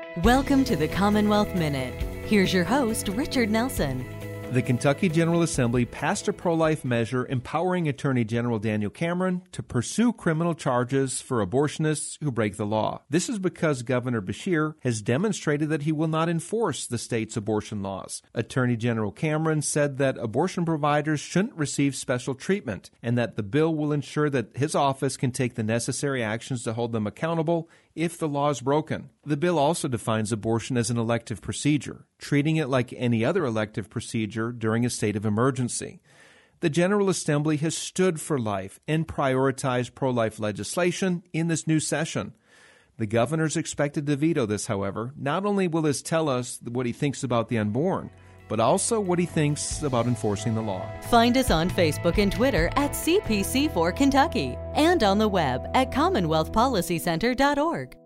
Welcome to the Commonwealth Minute. Here's your host, Richard Nelson. The Kentucky General Assembly passed a pro-life measure empowering Attorney General Daniel Cameron to pursue criminal charges for abortionists who break the law. This is because Governor Beshear has demonstrated that he will not enforce the state's abortion laws. Attorney General Cameron said that abortion providers shouldn't receive special treatment and that the bill will ensure that his office can take the necessary actions to hold them accountable if the law is broken. The bill also defines abortion as an elective procedure, treating it like any other elective procedure during a state of emergency. The General Assembly has stood for life and prioritized pro-life legislation in this new session. The governor is expected to veto this, however. Not only will this tell us what he thinks about the unborn, but also what he thinks about enforcing the law. Find us on Facebook and Twitter at CPC4 Kentucky and on the web at CommonwealthPolicyCenter.org.